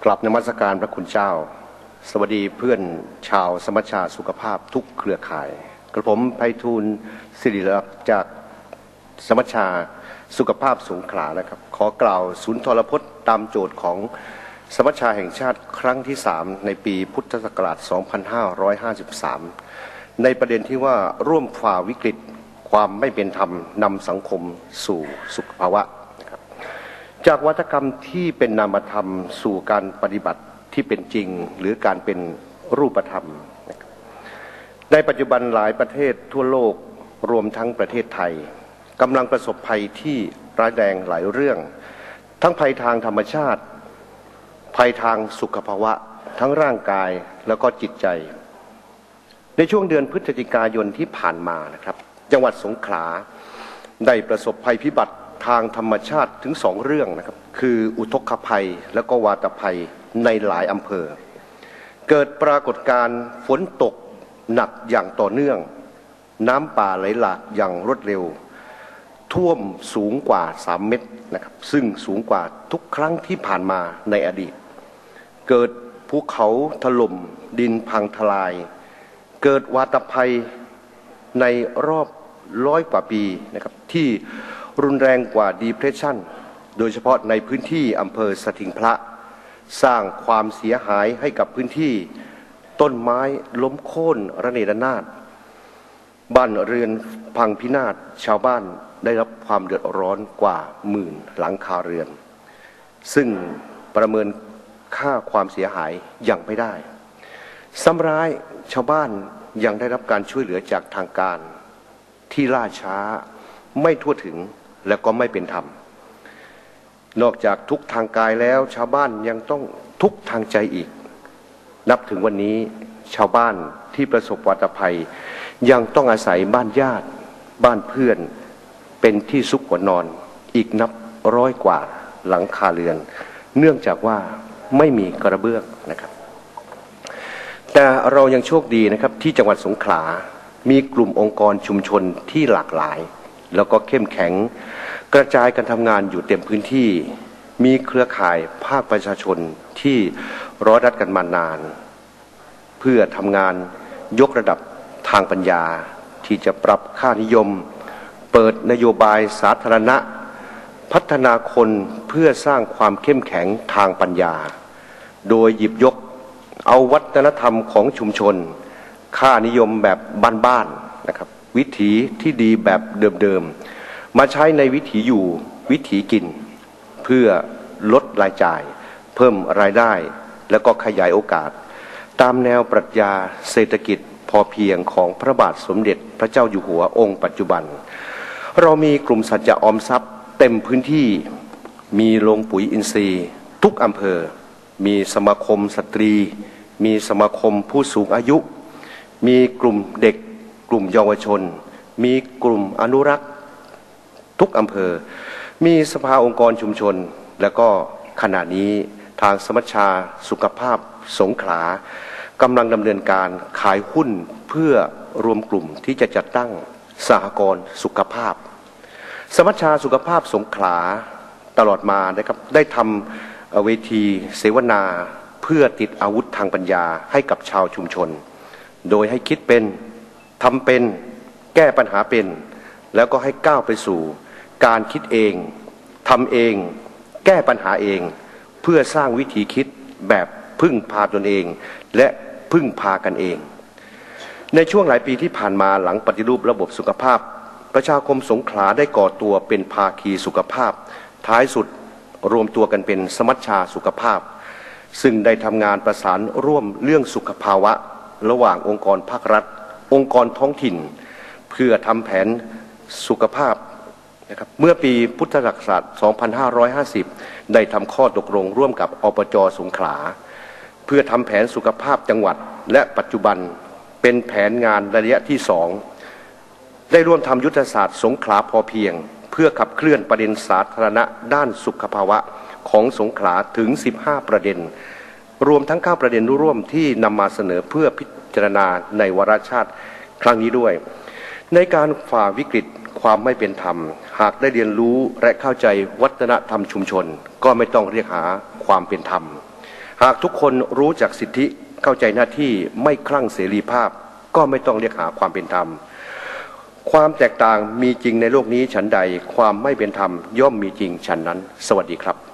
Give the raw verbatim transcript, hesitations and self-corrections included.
กราบนมัสการพระคุณเจ้าสวัสดีเพื่อนชาวสมัชชาสุขภาพทุกเครือข่ายกระผมไพฑูรย์ศิริลักษณ์จากสมัชชาสุขภาพสงขลานะครับขอกล่าวสุนทรพจน์ตามโจทย์ของสมัชชาแห่งชาติครั้งที่สามในปีพุทธศักราชสองพันห้าร้อยห้าสิบสามในประเด็นที่ว่าร่วมฝ่าวิกฤตความไม่เป็นธรรมนำสังคมสู่สุขภาวะนะครับจากวัฒกรรมที่เป็นนามธรรมสู่การปฏิบัติที่เป็นจริงหรือการเป็นรูปธรรมนะครับในปัจจุบันหลายประเทศทั่วโลกรวมทั้งประเทศไทยกำลังประสบภัยที่ร้ายแรงหลายเรื่องทั้งภัยทางธรรมชาติภัยทางสุขภาวะทั้งร่างกายแล้วก็จิตใจในช่วงเดือนพฤศจิกายนที่ผ่านมานะครับจังหวัดสงขลาได้ประสบภัยพิบัติทางธรรมชาติถึงสองเรื่องนะครับคืออุทกภัยและก็วาตภัยในหลายอำเภอเกิดปรากฏการณ์ฝนตกหนักอย่างต่อเนื่องน้ำป่าไหลหลากอย่างรวดเร็วท่วมสูงกว่าสามเมตรนะครับซึ่งสูงกว่าทุกครั้งที่ผ่านมาในอดีตเกิดภูเขาถล่มดินพังทลายเกิดวาตภัยในรอบร้อยกว่าปีนะครับที่รุนแรงกว่า Depression โดยเฉพาะในพื้นที่อำเภอสถิงพระสร้างความเสียหายให้กับพื้นที่ต้นไม้ล้มโค่นระเนระนาดบ้านเรือนพังพินาศชาวบ้านได้รับความเดือดร้อนกว่าหมื่นหลังคาเรือนซึ่งประเมินค่าความเสียหายยังไม่ได้ซ้ำร้ายชาวบ้านยังได้รับการช่วยเหลือจากทางการที่ล่าช้าไม่ทั่วถึงและก็ไม่เป็นธรรมนอกจากทุกทางกายแล้วชาวบ้านยังต้องทุกทางใจอีกนับถึงวันนี้ชาวบ้านที่ประสบวาตภัยยังต้องอาศัยบ้านญาติบ้านเพื่อนเป็นที่ซุกหัวนอนอีกนับร้อยกว่าหลังคาเรือนเนื่องจากว่าไม่มีกระเบื้องนะครับแต่เรายังโชคดีนะครับที่จังหวัดสงขลามีกลุ่มองค์กรชุมชนที่หลากหลายแล้วก็เข้มแข็งกระจายการทำงานอยู่เต็มพื้นที่มีเครือข่ายภาคประชาชนที่ร้อยรัดกันมานานเพื่อทำงานยกระดับทางปัญญาที่จะปรับค่านิยมเปิดนโยบายสาธารณะพัฒนาคนเพื่อสร้างความเข้มแข็งทางปัญญาโดยหยิบยกเอาวัฒนธรรมของชุมชนค่านิยมแบบบ้านๆนะครับวิถีที่ดีแบบเดิมๆมาใช้ในวิถีอยู่วิถีกินเพื่อลดรายจ่ายเพิ่มรายได้แล้วก็ขยายโอกาสตามแนวปรัชญาเศรษฐกิจพอเพียงของพระบาทสมเด็จพระเจ้าอยู่หัวองค์ปัจจุบันเรามีกลุ่มสัจจะออมทรัพย์เต็มพื้นที่มีโรงปุ๋ยอินทรีย์ทุกอำเภอมีสมาคมสตรีมีสมาคมผู้สูงอายุมีกลุ่มเด็กกลุ่มเยาวชนมีกลุ่มอนุรักษ์ทุกอำเภอมีสภาองค์กรชุมชนแล้วก็ขณะนี้ทางสมัชชาสุขภาพสงขลากำลังดำเนินการขายหุ้นเพื่อรวมกลุ่มที่จะจัดตั้งสหกรณ์สุขภาพสมัชชาสุขภาพสงขลาตลอดมานะครับได้ทำเวทีเสวนาเพื่อติดอาวุธทางปัญญาให้กับชาวชุมชนโดยให้คิดเป็นทำเป็นแก้ปัญหาเป็นแล้วก็ให้ก้าวไปสู่การคิดเองทำเองแก้ปัญหาเองเพื่อสร้างวิธีคิดแบบพึ่งพาตนเองและพึ่งพากันเองในช่วงหลายปีที่ผ่านมาหลังปฏิรูประบบสุขภาพประชาคมสงขลาได้ก่อตัวเป็นภาคีสุขภาพท้ายสุดรวมตัวกันเป็นสมัชชาสุขภาพซึ่งได้ทำงานประสานร่วมเรื่องสุขภาวะระหว่างองค์กรภาครัฐองค์กรท้องถิ่นเพื่อทำแผนสุขภาพนะครับเมื่อปีพุทธศักราชสองพันห้าร้อยห้าสิบได้ทำข้อตกลงร่วมกับอบจ.สงขลาเพื่อทำแผนสุขภาพจังหวัดและปัจจุบันเป็นแผนงานระยะที่สองได้ร่วมทำยุทธศาสตร์สงขลาพอเพียงเพื่อขับเคลื่อนประเด็นสาธารณะด้านสุขภาวะของสงขลาถึงสิบห้าประเด็นรวมทั้งเก้าประเด็นร่วมที่นำมาเสนอเพื่อพิจารณาในวาระชาติครั้งนี้ด้วยในการฝ่าวิกฤตความไม่เป็นธรรมหากได้เรียนรู้และเข้าใจวัฒนธรรมชุมชนก็ไม่ต้องเรียกหาความเป็นธรรมหากทุกคนรู้จักสิทธิเข้าใจหน้าที่ไม่คลั่งเสรีภาพก็ไม่ต้องเรียกหาความเป็นธรรมความแตกต่างมีจริงในโลกนี้ฉันใดความไม่เป็นธรรมย่อมมีจริงฉันนั้นสวัสดีครับ